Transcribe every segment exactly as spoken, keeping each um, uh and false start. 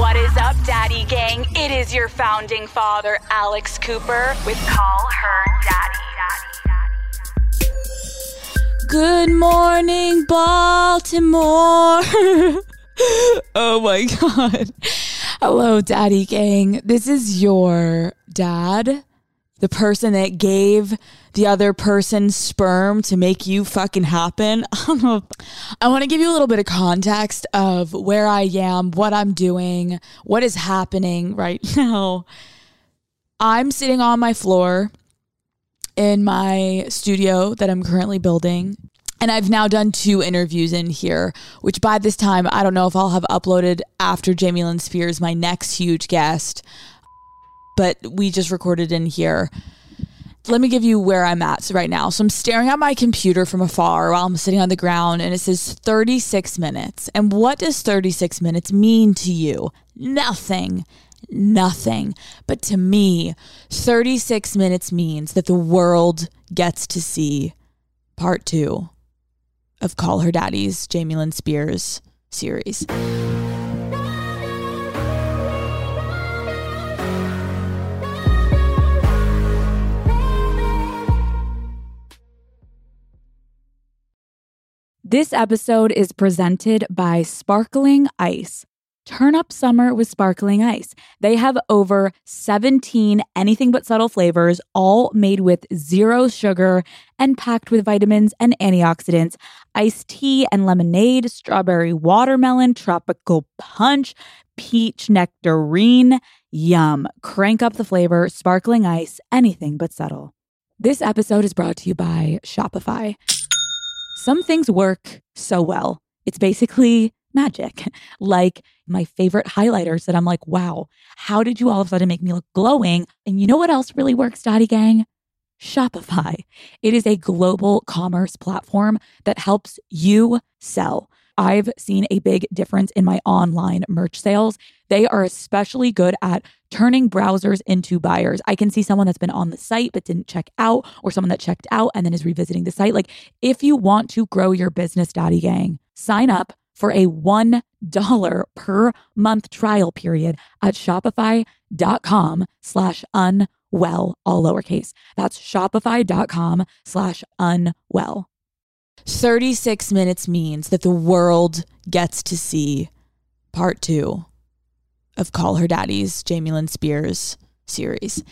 What is up, Daddy Gang? It is your founding father, Alex Cooper, with Call Her Daddy. Good morning, Baltimore. Oh my God. Hello, Daddy Gang. This is your dad, the person that gave the other person's sperm to make you fucking happen. I want to give you a little bit of context of where I am, what I'm doing, what is happening right now. I'm sitting on my floor in my studio that I'm currently building. And I've now done two interviews in here, which by this time, I don't know if I'll have uploaded after Jamie Lynn Spears, my next huge guest, but we just recorded in here. Let me give you where I'm at right now. So I'm staring at my computer from afar while I'm sitting on the ground, and it says thirty-six minutes. And what does thirty-six minutes mean to you? Nothing. Nothing. But to me, thirty-six minutes means that the world gets to see part two of Call Her Daddy's Jamie Lynn Spears series. This episode is presented by Sparkling Ice. Turn up summer with Sparkling Ice. They have over seventeen anything but subtle flavors, all made with zero sugar and packed with vitamins and antioxidants. Iced tea and lemonade, strawberry watermelon, tropical punch, peach nectarine. Yum. Crank up the flavor. Sparkling Ice, anything but subtle. This episode is brought to you by Shopify. Some things work so well. It's basically magic. Like my favorite highlighters that I'm like, wow, how did you all of a sudden make me look glowing? And you know what else really works, Daddy Gang? Shopify. It is a global commerce platform that helps you sell. I've seen a big difference in my online merch sales. They are especially good at turning browsers into buyers. I can see someone that's been on the site but didn't check out, or someone that checked out and then is revisiting the site. Like, if you want to grow your business, Daddy Gang, sign up for a one dollar per month trial period at shopify.com slash unwell, all lowercase. That's shopify.com slash unwell. thirty-six minutes means that the world gets to see part two of Call Her Daddy's Jamie Lynn Spears series.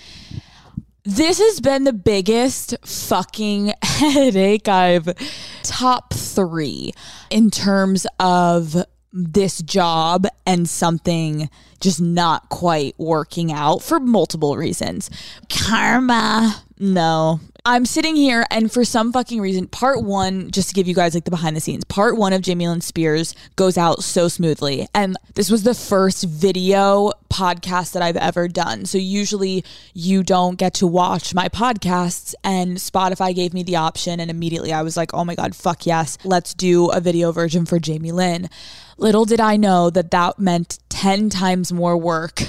This has been the biggest fucking headache I've top three in terms of this job and something just not quite working out for multiple reasons. Karma. No. I'm sitting here, and for some fucking reason, part one, just to give you guys like the behind the scenes, part one of Jamie Lynn Spears goes out so smoothly. And this was the first video podcast that I've ever done. So usually you don't get to watch my podcasts, and Spotify gave me the option, and immediately I was like, oh my God, fuck yes. Let's do a video version for Jamie Lynn. Little did I know that that meant ten times more work.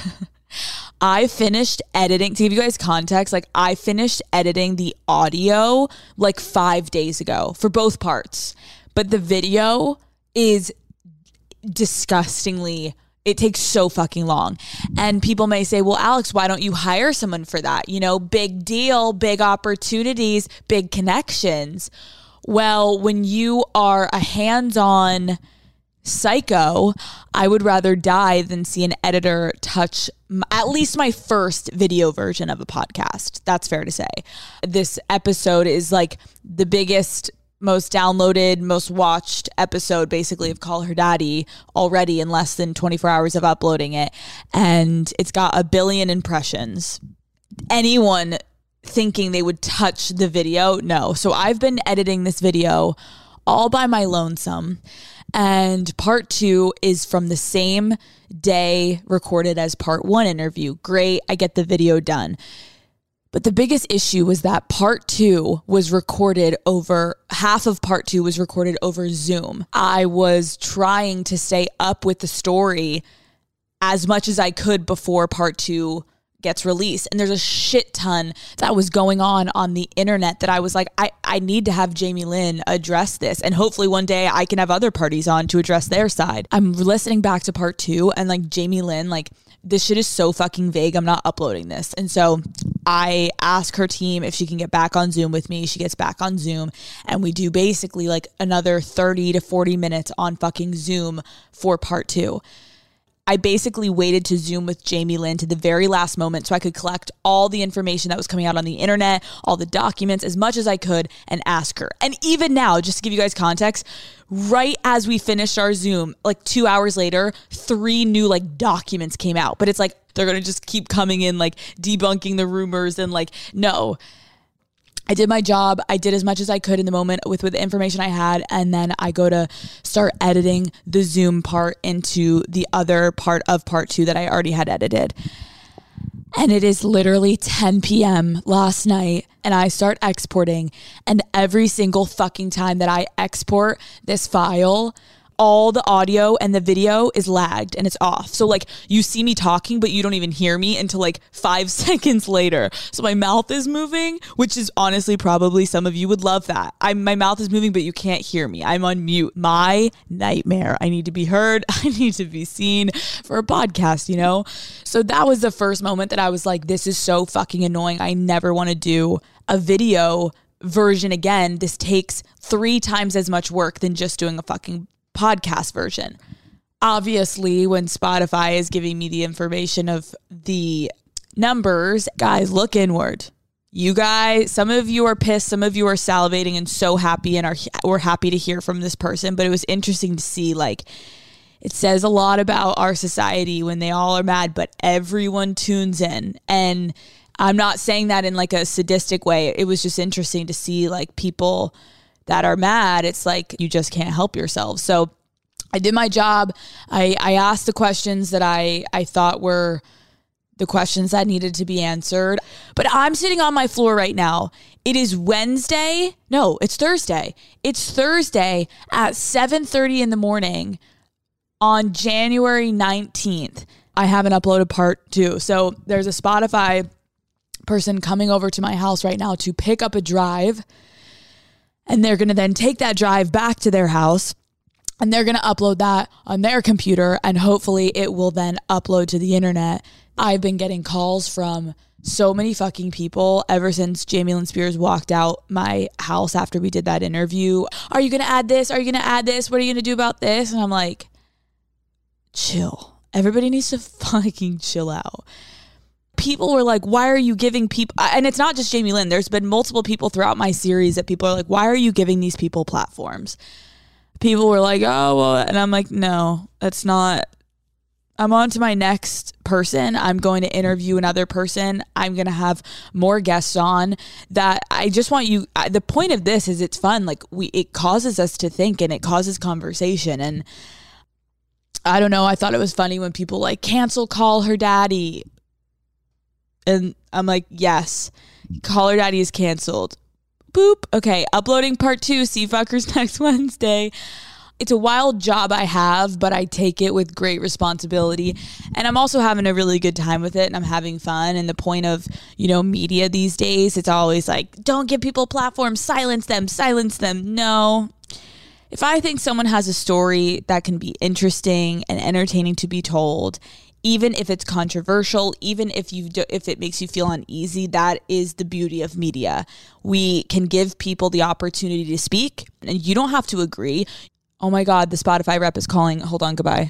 I finished editing, to give you guys context, like I finished editing the audio like five days ago for both parts. But the video is disgustingly, it takes so fucking long. And people may say, well, Alex, why don't you hire someone for that? You know, big deal, big opportunities, big connections. Well, when you are a hands-on psycho, I would rather die than see an editor touch m- at least my first video version of a podcast. That's fair to say. This episode is like the biggest, most downloaded, most watched episode basically of Call Her Daddy already in less than twenty-four hours of uploading it. And it's got a billion impressions. Anyone thinking they would touch the video? No. So I've been editing this video all by my lonesome. And part two is from the same day recorded as part one interview. Great. I get the video done. But the biggest issue was that part two was recorded over, half of part two was recorded over Zoom. I was trying to stay up with the story as much as I could before part two gets released. And there's a shit ton that was going on on the internet that I was like, I, I need to have Jamie Lynn address this. And hopefully one day I can have other parties on to address their side. I'm listening back to part two and like Jamie Lynn, like this shit is so fucking vague. I'm not uploading this. And so I ask her team if she can get back on Zoom with me. She gets back on Zoom and we do basically like another thirty to forty minutes on fucking Zoom for part two. I basically waited to Zoom with Jamie Lynn to the very last moment so I could collect all the information that was coming out on the internet, all the documents, as much as I could, and ask her. And even now, just to give you guys context, right as we finished our Zoom, like two hours later, three new like documents came out. But it's like, they're going to just keep coming in, like debunking the rumors and like, no. I did my job. I did as much as I could in the moment with, with the information I had. And then I go to start editing the Zoom part into the other part of part two that I already had edited. And it is literally ten p.m. last night and I start exporting. And every single fucking time that I export this file, all the audio and the video is lagged and it's off. So like you see me talking, but you don't even hear me until like five seconds later. So my mouth is moving, which is honestly probably some of you would love that. I my mouth is moving, but you can't hear me. I'm on mute. My nightmare. I need to be heard. I need to be seen for a podcast, you know? So that was the first moment that I was like, this is so fucking annoying. I never want to do a video version again. This takes three times as much work than just doing a fucking podcast version. Obviously, when Spotify is giving me the information of the numbers, guys, look inward. You guys, some of you are pissed, some of you are salivating and so happy and are we're happy to hear from this person. But it was interesting to see, like, it says a lot about our society when they all are mad, but everyone tunes in. And I'm not saying that in like a sadistic way. It was just interesting to see like people that are mad. It's like you just can't help yourself. So I did my job. I, I asked the questions that I, I thought were the questions that needed to be answered. But I'm sitting on my floor right now. It is Wednesday. No, it's Thursday. It's Thursday at seven thirty in the morning on January nineteenth. I haven't uploaded part two. So there's a Spotify person coming over to my house right now to pick up a drive. And they're going to then take that drive back to their house and they're going to upload that on their computer and hopefully it will then upload to the internet. I've been getting calls from so many fucking people ever since Jamie Lynn Spears walked out my house after we did that interview. Are you going to add this? Are you going to add this? What are you going to do about this? And I'm like, chill. Everybody needs to fucking chill out. People were like, why are you giving people, and it's not just Jamie Lynn, there's been multiple people throughout my series that people are like, why are you giving these people platforms? People were like, oh, well, and I'm like, no, that's not, I'm on to my next person. I'm going to interview another person. I'm going to have more guests on that. I just want you, the point of this is it's fun. Like we, it causes us to think and it causes conversation. And I don't know, I thought it was funny when people like cancel Call Her Daddy. And I'm like, yes, Call Her Daddy is canceled. Boop. Okay, uploading part two. See you fuckers next Wednesday. It's a wild job I have, but I take it with great responsibility. And I'm also having a really good time with it and I'm having fun. And the point of, you know, media these days, it's always like, don't give people platforms, silence them, silence them. No. If I think someone has a story that can be interesting and entertaining to be told, even if it's controversial, even if you do, if it makes you feel uneasy, that is the beauty of media. We can give people the opportunity to speak, and you don't have to agree. Oh my God, the Spotify rep is calling. Hold on, goodbye.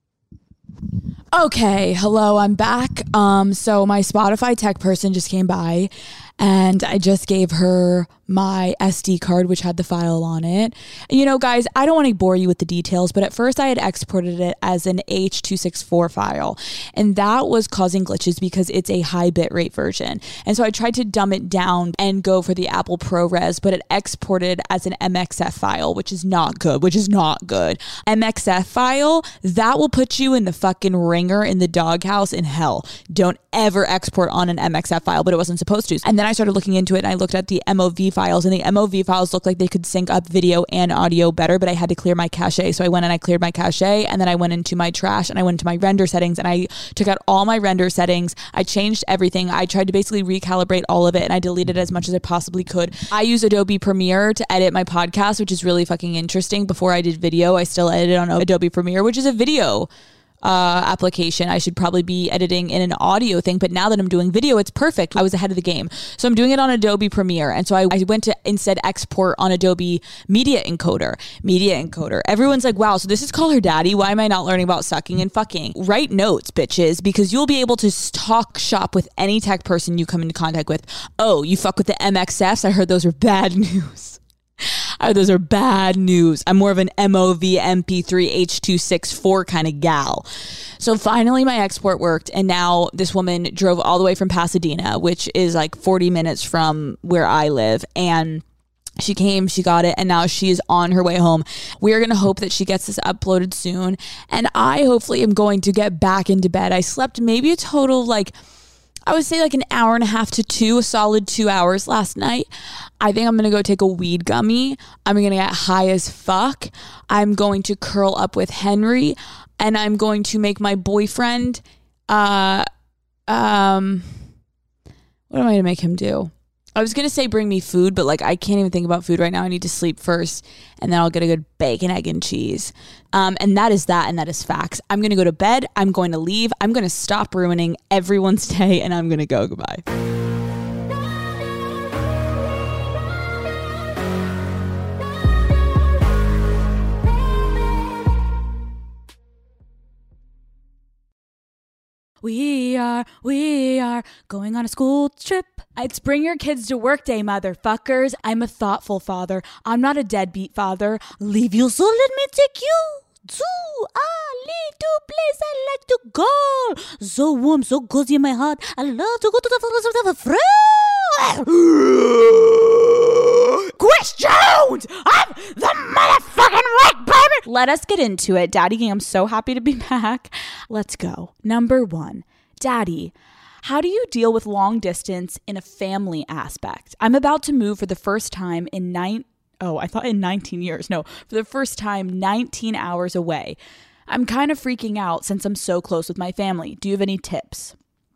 Okay, hello, I'm back. Um, so my Spotify tech person just came by, and I just gave her my S D card, which had the file on it. And, you know, guys, I don't want to bore you with the details, but at first I had exported it as an H two sixty-four file, and that was causing glitches because it's a high bitrate version. And so I tried to dumb it down and go for the Apple ProRes, but it exported as an M X F file, which is not good, which is not good. M X F file, that will put you in the fucking ringer in the doghouse in hell. Don't ever export on an M X F file, but it wasn't supposed to. And then I started looking into it and I looked at the M O V file files, and the M O V files looked like they could sync up video and audio better, but I had to clear my cache. So I went and I cleared my cache, and then I went into my trash and I went into my render settings and I took out all my render settings. I changed everything. I tried to basically recalibrate all of it, and I deleted as much as I possibly could. I use Adobe Premiere to edit my podcast, which is really fucking interesting. Before I did video, I still edited on Adobe Premiere, which is a video uh, application. I should probably be editing in an audio thing, but now that I'm doing video, it's perfect. I was ahead of the game. So I'm doing it on Adobe Premiere. And so I, I went to instead export on Adobe Media Encoder. Media Encoder. Everyone's like, wow, so this is Call Her Daddy. Why am I not learning about sucking and fucking? Write notes, bitches, because you'll be able to talk shop with any tech person you come into contact with. Oh, you fuck with the M X Fs? I heard those are bad news. Oh, those are bad news. I'm more of an M O V M P three H two sixty-four kind of gal. So finally my export worked, and now this woman drove all the way from Pasadena, which is like forty minutes from where I live, and she came, she got it, and now she is on her way home. We are going to hope that she gets this uploaded soon, and I hopefully am going to get back into bed. I slept maybe a total of like I would say like an hour and a half to two, a solid two hours last night. I think I'm going to go take a weed gummy. I'm going to get high as fuck. I'm going to curl up with Henry, and I'm going to make my boyfriend, uh, um, what am I going to make him do? I was going to say bring me food, but like I can't even think about food right now. I need to sleep first, and then I'll get a good bacon, egg, and cheese. Um, and that is that, and that is facts. I'm going to go to bed. I'm going to leave. I'm going to stop ruining everyone's day, and I'm going to go. Goodbye. We are, we are going on a school trip. It's bring your kids to work day, motherfuckers. I'm a thoughtful father. I'm not a deadbeat father. Leave you, so let me take you to a little place I like to go. So warm, so cozy in my heart. I love to go to the forest of the friend. Chris Jones! I'm the motherfucking right, baby! Let us get into it. Daddy, I'm so happy to be back. Let's go. Number one, Daddy, how do you deal with long distance in a family aspect? I'm about to move for the first time in nine. Oh, I thought in nineteen years. No, for the first time, nineteen hours away. I'm kind of freaking out since I'm so close with my family. Do you have any tips?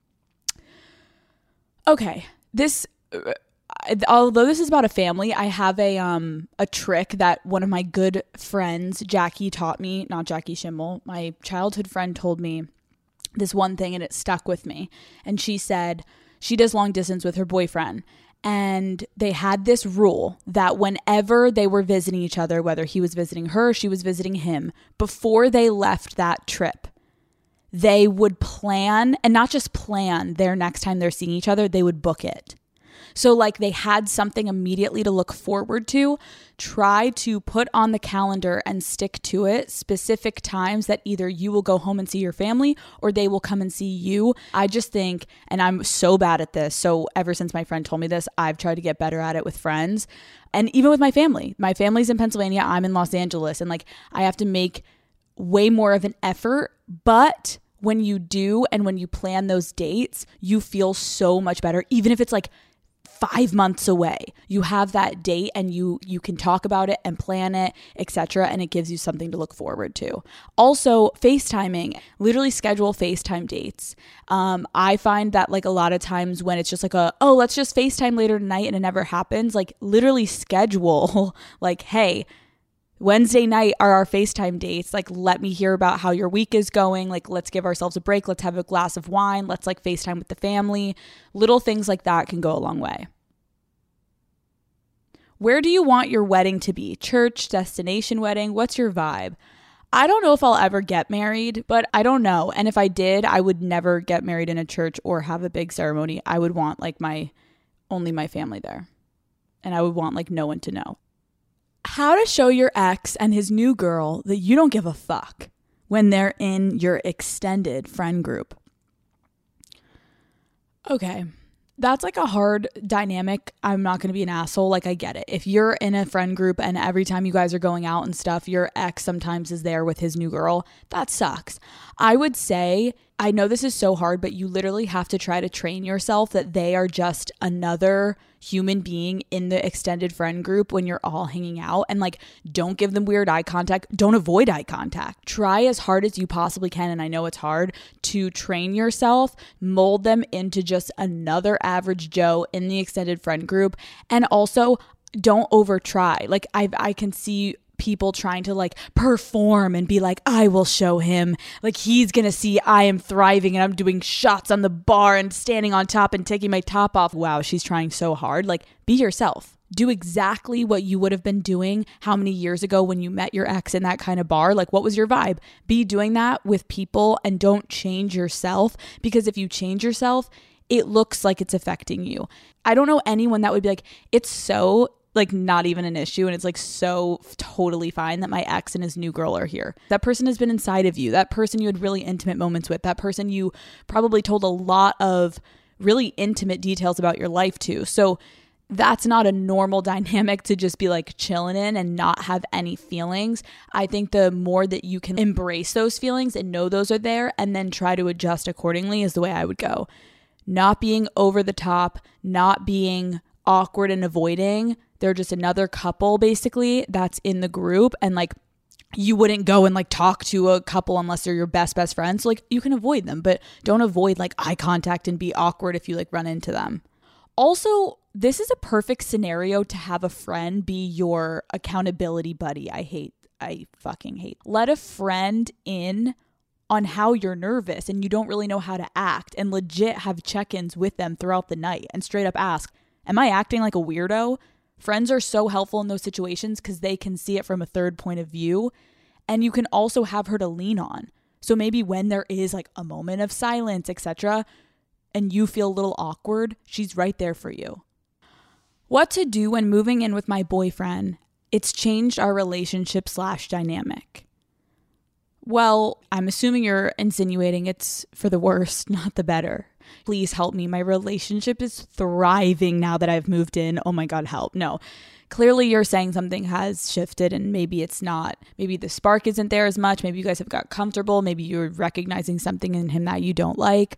Okay, this, uh, although this is about a family, I have a um a trick that one of my good friends, Jackie, taught me. Not Jackie Schimmel. My childhood friend told me this one thing, and it stuck with me. And she said she does long distance with her boyfriend. And they had this rule that whenever they were visiting each other, whether he was visiting her, she was visiting him, before they left that trip, they would plan, and not just plan their next time they're seeing each other, they would book it. So like they had something immediately to look forward to. Try to put on the calendar and stick to it, specific times that either you will go home and see your family or they will come and see you. I just think, and I'm so bad at this, so ever since my friend told me this, I've tried to get better at it with friends and even with my family. My family's in Pennsylvania, I'm in Los Angeles, and like I have to make way more of an effort, but when you do and when you plan those dates, you feel so much better, even if it's like five months away. You have that date and you you can talk about it and plan it, et cetera. And it gives you something to look forward to. Also, FaceTiming, literally schedule FaceTime dates. Um, I find that like a lot of times when it's just like a, oh, let's just FaceTime later tonight and it never happens, like literally schedule like, hey, Wednesday night are our FaceTime dates. Like, let me hear about how your week is going. Like, let's give ourselves a break. Let's have a glass of wine. Let's like FaceTime with the family. Little things like that can go a long way. Where do you want your wedding to be? Church, destination wedding? What's your vibe? I don't know if I'll ever get married, but I don't know. And if I did, I would never get married in a church or have a big ceremony. I would want like my, only my family there. And I would want like no one to know. How to show your ex and his new girl that you don't give a fuck when they're in your extended friend group. Okay, that's like a hard dynamic. I'm not going to be an asshole. Like, I get it. If you're in a friend group and every time you guys are going out and stuff, your ex sometimes is there with his new girl, that sucks. I would say I know this is so hard, but you literally have to try to train yourself that they are just another human being in the extended friend group when you're all hanging out. And like, don't give them weird eye contact. Don't avoid eye contact. Try as hard as you possibly can, and I know it's hard, to train yourself, mold them into just another average Joe in the extended friend group. And also, don't over try. Like, I I can see people trying to like perform and be like, I will show him, like he's gonna see I am thriving and I'm doing shots on the bar and standing on top and taking my top off. Wow, she's trying so hard. Like, be yourself. Do exactly what you would have been doing how many years ago when you met your ex in that kind of bar. Like, what was your vibe? Be doing that with people, and don't change yourself, because if you change yourself, it looks like it's affecting you. I don't know anyone that would be like, it's so like not even an issue, and it's like so totally fine that my ex and his new girl are here. That person has been inside of you. That person you had really intimate moments with. That person you probably told a lot of really intimate details about your life to. So that's not a normal dynamic to just be like chilling in and not have any feelings. I think the more that you can embrace those feelings and know those are there and then try to adjust accordingly is the way I would go. Not being over the top, not being awkward and avoiding. They're just another couple basically that's in the group, and like you wouldn't go and like talk to a couple unless they're your best best friends. So like you can avoid them, but don't avoid like eye contact and be awkward if you like run into them. Also, this is a perfect scenario to have a friend be your accountability buddy. I hate, I fucking hate. Let a friend in on how you're nervous and you don't really know how to act, and legit have check-ins with them throughout the night and straight up ask, am I acting like a weirdo? Friends are so helpful in those situations because they can see it from a third point of view, and you can also have her to lean on. So maybe when there is like a moment of silence, et cetera, and you feel a little awkward, she's right there for you. What to do when moving in with my boyfriend? It's changed our relationship slash dynamic. Well, I'm assuming you're insinuating it's for the worse, not the better. Please help me. My relationship is thriving now that I've moved in. Oh my God, help. No. Clearly you're saying something has shifted and maybe it's not. Maybe the spark isn't there as much. Maybe you guys have got comfortable. Maybe you're recognizing something in him that you don't like.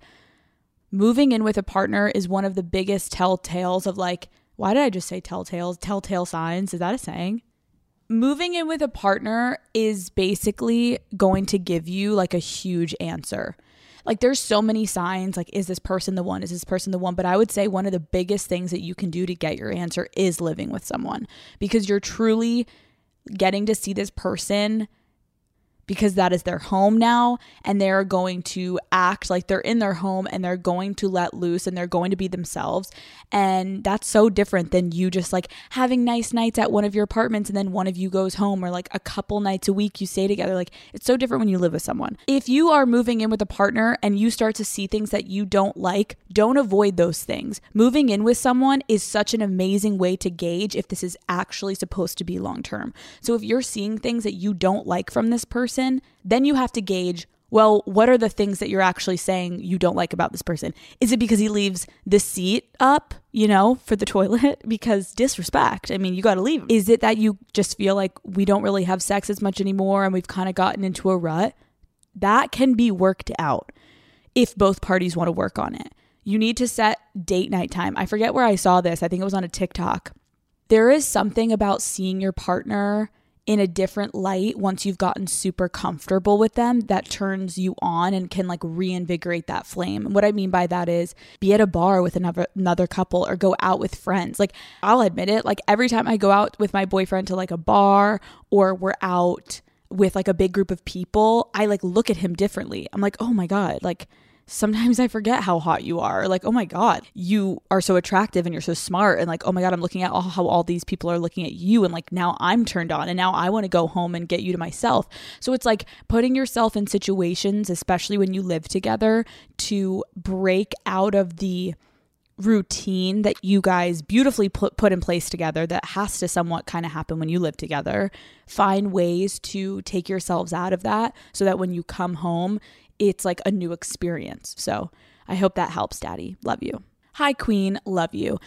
Moving in with a partner is one of the biggest telltales of like, why did I just say telltales? Telltale signs. Is that a saying? Moving in with a partner is basically going to give you like a huge answer. Like there's so many signs, like, is this person the one? Is this person the one? But I would say one of the biggest things that you can do to get your answer is living with someone, because you're truly getting to see this person because that is their home now, and they're going to act like they're in their home and they're going to let loose and they're going to be themselves. And that's so different than you just like having nice nights at one of your apartments and then one of you goes home, or like a couple nights a week you stay together. Like it's so different when you live with someone. If you are moving in with a partner and you start to see things that you don't like, don't avoid those things. Moving in with someone is such an amazing way to gauge if this is actually supposed to be long term. So if you're seeing things that you don't like from this person, then you have to gauge, well, what are the things that you're actually saying you don't like about this person? Is it because he leaves the seat up, you know, for the toilet? Because disrespect. I mean, you got to leave. Is it that you just feel like we don't really have sex as much anymore and we've kind of gotten into a rut? That can be worked out if both parties want to work on it. You need to set date night time. I forget where I saw this. I think it was on a TikTok. There is something about seeing your partner in a different light once you've gotten super comfortable with them that turns you on and can like reinvigorate that flame. And what I mean by that is be at a bar with another another couple or go out with friends. Like I'll admit it, like every time I go out with my boyfriend to like a bar or we're out with like a big group of people, I like look at him differently. I'm like, oh my God, like sometimes I forget how hot you are. Like, oh my God, you are so attractive and you're so smart. And like, oh my God, I'm looking at all, how all these people are looking at you. And like, now I'm turned on and now I want to go home and get you to myself. So it's like putting yourself in situations, especially when you live together, to break out of the routine that you guys beautifully put, put in place together that has to somewhat kind of happen when you live together. Find ways to take yourselves out of that so that when you come home, it's like a new experience. So I hope that helps, Daddy. Love you. Hi, Queen. Love you.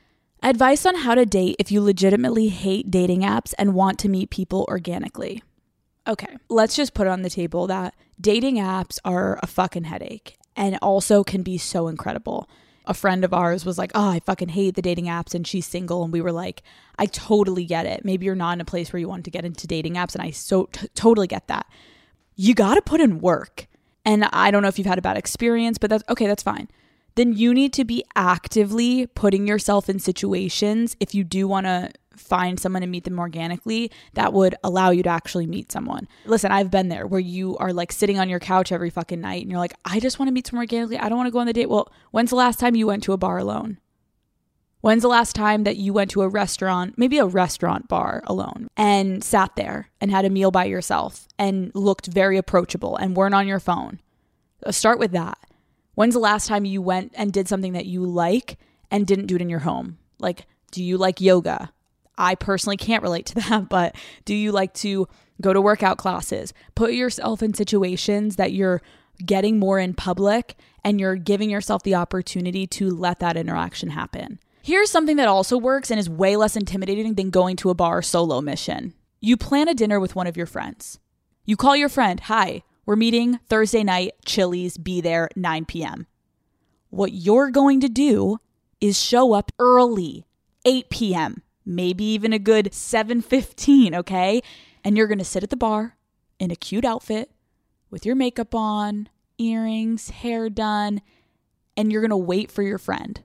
Advice on how to date if you legitimately hate dating apps and want to meet people organically. Okay, let's just put it on the table that dating apps are a fucking headache and also can be so incredible. A friend of ours was like, oh, I fucking hate the dating apps, and she's single. And we were like, I totally get it. Maybe you're not in a place where you want to get into dating apps. And I so t- totally get that. You got to put in work. And I don't know if you've had a bad experience, but that's okay. That's fine. Then you need to be actively putting yourself in situations if you do want to find someone and meet them organically that would allow you to actually meet someone. Listen, I've been there where you are like sitting on your couch every fucking night and you're like, I just want to meet someone organically. I don't want to go on the date. Well, when's the last time you went to a bar alone? When's the last time that you went to a restaurant, maybe a restaurant bar alone, and sat there and had a meal by yourself and looked very approachable and weren't on your phone? Start with that. When's the last time you went and did something that you like and didn't do it in your home? Like, do you like yoga? I personally can't relate to that, but do you like to go to workout classes? Put yourself in situations that you're getting more in public and you're giving yourself the opportunity to let that interaction happen. Here's something that also works and is way less intimidating than going to a bar solo mission. You plan a dinner with one of your friends. You call your friend, hi, we're meeting Thursday night, Chili's, be there nine p.m. What you're going to do is show up early, eight p.m., maybe even a good seven fifteen, okay? And you're going to sit at the bar in a cute outfit with your makeup on, earrings, hair done, and you're going to wait for your friend.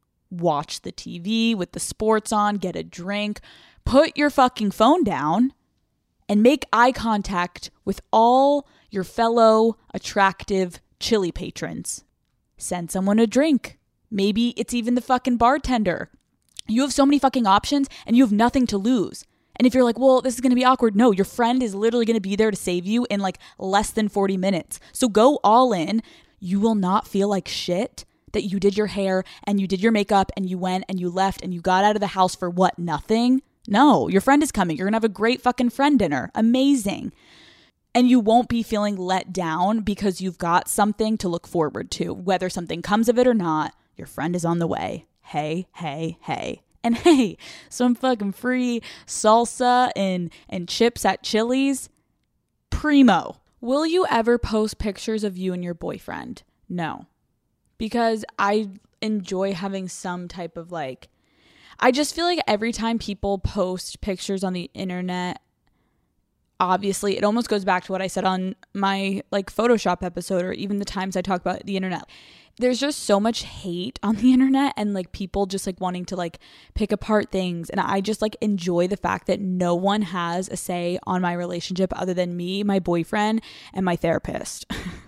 Watch the T V with the sports on, get a drink, put your fucking phone down, and make eye contact with all your fellow attractive Chili patrons. Send someone a drink. Maybe it's even the fucking bartender. You have so many fucking options and you have nothing to lose. And if you're like, well, this is going to be awkward. No, your friend is literally going to be there to save you in like less than forty minutes. So go all in. You will not feel like shit that you did your hair and you did your makeup and you went and you left and you got out of the house for what? Nothing? No, your friend is coming. You're going to have a great fucking friend dinner. Amazing. And you won't be feeling let down because you've got something to look forward to. Whether something comes of it or not, your friend is on the way. Hey, hey, hey. And hey, some fucking free salsa and, and chips at Chili's. Primo. Will you ever post pictures of you and your boyfriend? No. Because I enjoy having some type of like, I just feel like every time people post pictures on the internet, obviously it almost goes back to what I said on my like Photoshop episode, or even the times I talk about the internet. There's just so much hate on the internet and like people just like wanting to like pick apart things. And I just like enjoy the fact that no one has a say on my relationship other than me, my boyfriend, and my therapist.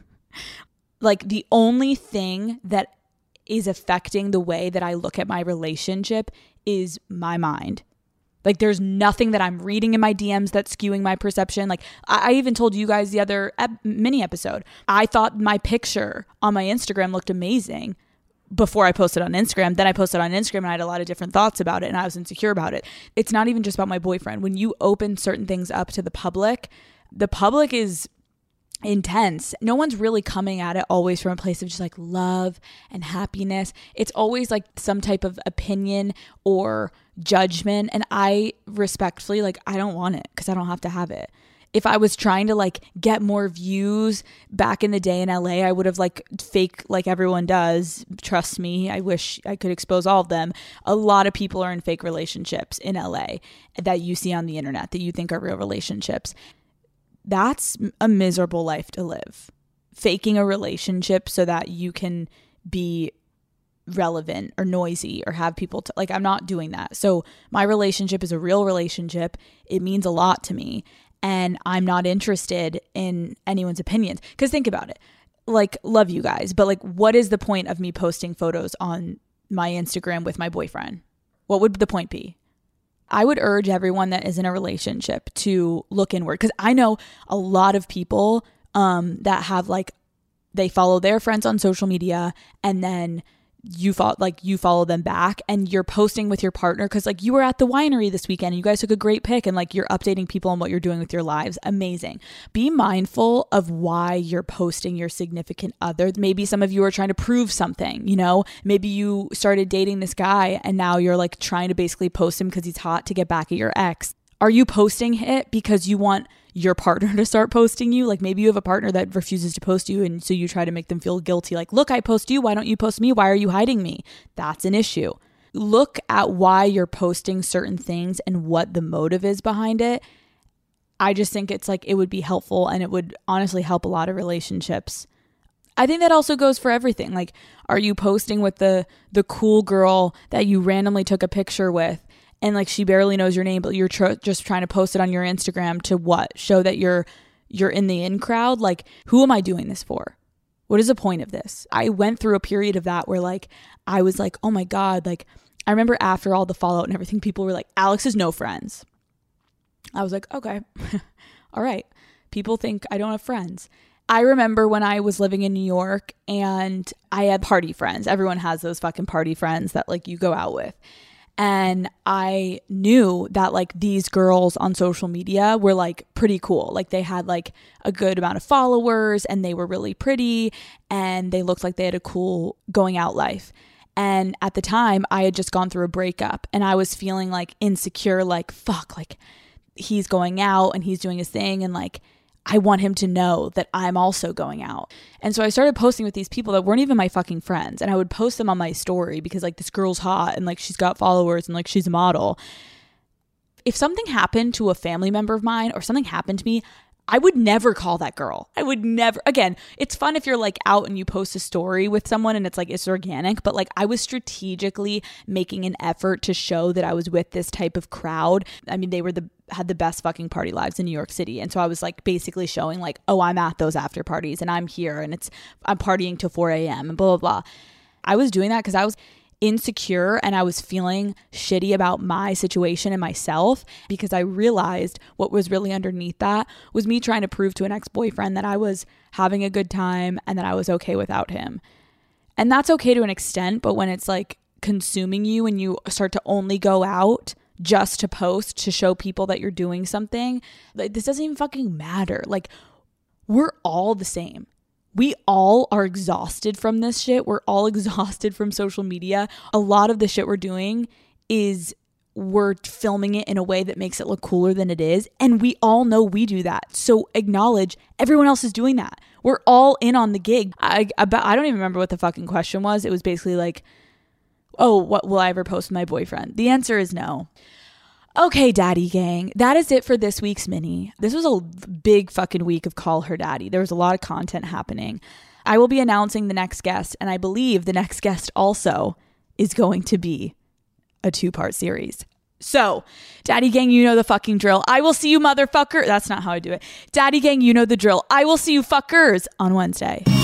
Like the only thing that is affecting the way that I look at my relationship is my mind. Like there's nothing that I'm reading in my D Ms that's skewing my perception. Like I, I even told you guys the other ep- mini episode, I thought my picture on my Instagram looked amazing before I posted on Instagram. Then I posted on Instagram and I had a lot of different thoughts about it and I was insecure about it. It's not even just about my boyfriend. When you open certain things up to the public, the public is intense. No one's really coming at it always from a place of just like love and happiness. It's always like some type of opinion or judgment. And I respectfully, like, I don't want it because I don't have to have it. If I was trying to like get more views back in the day in L A, I would have like fake like everyone does. Trust me. I wish I could expose all of them. A lot of people are in fake relationships in L A that you see on the internet that you think are real relationships. That's a miserable life to live. Faking a relationship so that you can be relevant or noisy or have people to, like, I'm not doing that. So my relationship is a real relationship. It means a lot to me. And I'm not interested in anyone's opinions. Because think about it. Like, love you guys. But like, what is the point of me posting photos on my Instagram with my boyfriend? What would the point be? I would urge everyone that is in a relationship to look inward, because I know a lot of people um, that have like, they follow their friends on social media and then you follow, like you follow them back and you're posting with your partner because like you were at the winery this weekend and you guys took a great pic and like you're updating people on what you're doing with your lives. Amazing. Be mindful of why you're posting your significant other. Maybe some of you are trying to prove something, you know, maybe you started dating this guy and now you're like trying to basically post him because he's hot to get back at your ex. Are you posting it because you want your partner to start posting you. Like maybe you have a partner that refuses to post you, and so you try to make them feel guilty. Like, look, I post you. Why don't you post me? Why are you hiding me? That's an issue. Look at why you're posting certain things and what the motive is behind it. I just think it's like it would be helpful, and it would honestly help a lot of relationships. I think that also goes for everything. Like, are you posting with the the cool girl that you randomly took a picture with, and like she barely knows your name, but you're tr- just trying to post it on your Instagram to what? Show that you're you're in the in crowd? Like, who am I doing this for? What is the point of this? I went through a period of that where like I was like, oh my God, like I remember after all the fallout and everything, people were like, Alex has no friends. I was like, okay, all right. People think I don't have friends. I remember when I was living in New York and I had party friends. Everyone has those fucking party friends that like you go out with. And I knew that like these girls on social media were like pretty cool. Like they had like a good amount of followers and they were really pretty and they looked like they had a cool going out life. And at the time I had just gone through a breakup and I was feeling like insecure, like fuck, like he's going out and he's doing his thing and like I want him to know that I'm also going out. And so I started posting with these people that weren't even my fucking friends. And I would post them on my story because like this girl's hot and like she's got followers and like she's a model. If something happened to a family member of mine or something happened to me, I would never call that girl. I would never. Again, it's fun if you're like out and you post a story with someone and it's like it's organic, but like I was strategically making an effort to show that I was with this type of crowd. I mean, they were the had the best fucking party lives in New York City. And so I was like basically showing like, oh, I'm at those after parties and I'm here and it's I'm partying till four a.m. and blah, blah, blah. I was doing that because I was insecure and I was feeling shitty about my situation and myself because I realized what was really underneath that was me trying to prove to an ex-boyfriend that I was having a good time and that I was okay without him. And that's okay to an extent, but when it's like consuming you and you start to only go out just to post to show people that you're doing something, like this doesn't even fucking matter. Like we're all the same. We all are exhausted from this shit. We're all exhausted from social media. A lot of the shit we're doing is we're filming it in a way that makes it look cooler than it is. And we all know we do that. So acknowledge everyone else is doing that. We're all in on the gig. I, I, I don't even remember what the fucking question was. It was basically like, oh, what will I ever post with my boyfriend? The answer is no. Okay, Daddy Gang, that is it for this week's mini. This was a big fucking week of Call Her Daddy. There was a lot of content happening. I will be announcing the next guest, and I believe the next guest also is going to be a two-part series. So, Daddy Gang, you know the fucking drill. I will see you, motherfucker. That's not how I do it. Daddy Gang, you know the drill. I will see you, fuckers, on Wednesday.